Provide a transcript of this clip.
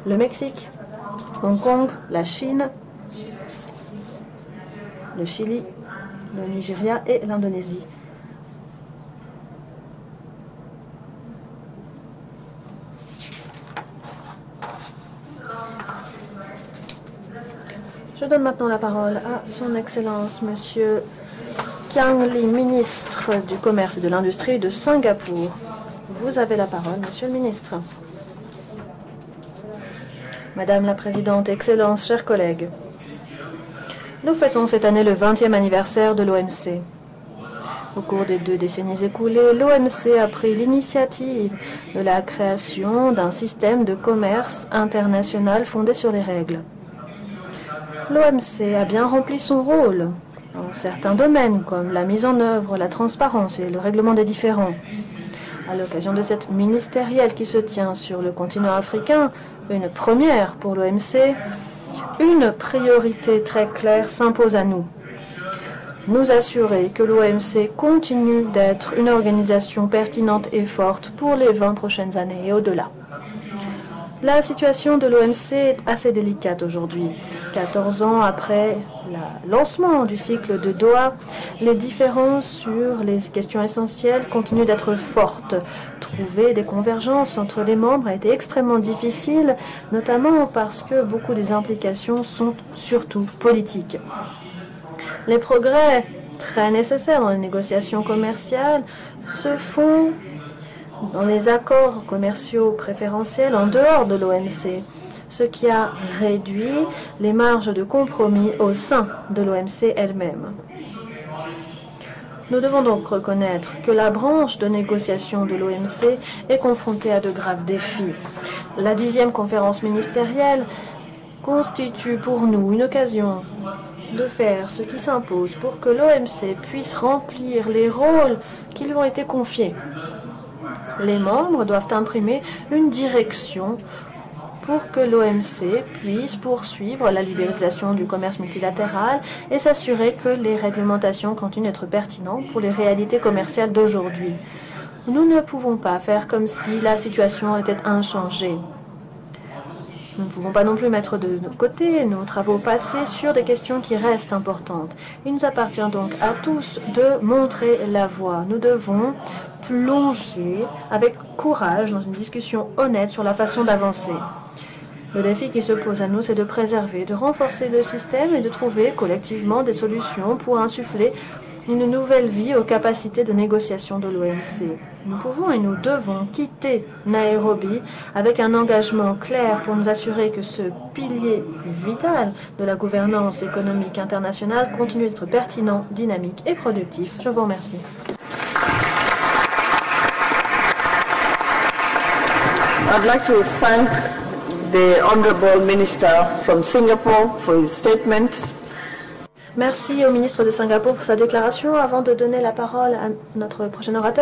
le Mexique, Hong Kong, la Chine, le Chili, le Nigeria et l'Indonésie. Je donne maintenant la parole à son Excellence, Monsieur Qiang Li, ministre du Commerce et de l'Industrie de Singapour. Vous avez la parole, Monsieur le ministre. Madame la Présidente, Excellences, chers collègues, nous fêtons cette année le 20e anniversaire de l'OMC. Au cours des 2 décennies écoulées, l'OMC a pris l'initiative de la création d'un système de commerce international fondé sur les règles. L'OMC a bien rempli son rôle dans certains domaines comme la mise en œuvre, la transparence et le règlement des différends. À l'occasion de cette ministérielle qui se tient sur le continent africain, une première pour l'OMC, une priorité très claire s'impose à nous. Nous assurer que l'OMC continue d'être une organisation pertinente et forte pour les 20 prochaines années et au-delà. La situation de l'OMC est assez délicate aujourd'hui. 14 ans après le lancement du cycle de Doha, les différences sur les questions essentielles continuent d'être fortes. Trouver des convergences entre les membres a été extrêmement difficile, notamment parce que beaucoup des implications sont surtout politiques. Les progrès très nécessaires dans les négociations commerciales se font dans les accords commerciaux préférentiels en dehors de l'OMC, ce qui a réduit les marges de compromis au sein de l'OMC elle-même. Nous devons donc reconnaître que la branche de négociation de l'OMC est confrontée à de graves défis. La 10e conférence ministérielle constitue pour nous une occasion de faire ce qui s'impose pour que l'OMC puisse remplir les rôles qui lui ont été confiés. Les membres doivent imprimer une direction pour que l'OMC puisse poursuivre la libéralisation du commerce multilatéral et s'assurer que les réglementations continuent d'être pertinentes pour les réalités commerciales d'aujourd'hui. Nous ne pouvons pas faire comme si la situation était inchangée. Nous ne pouvons pas non plus mettre de côté nos travaux passés sur des questions qui restent importantes. Il nous appartient donc à tous de montrer la voie. Nous devons plonger avec courage dans une discussion honnête sur la façon d'avancer. Le défi qui se pose à nous, c'est de préserver, de renforcer le système et de trouver collectivement des solutions pour insuffler une nouvelle vie aux capacités de négociation de l'OMC. Nous pouvons et nous devons quitter Nairobi avec un engagement clair pour nous assurer que ce pilier vital de la gouvernance économique internationale continue d'être pertinent, dynamique et productif. Je vous remercie. I'd like to thank the Honourable Minister from Singapore for his statement. Merci au ministre de Singapour pour sa déclaration. Avant de donner la parole à notre prochain orateur,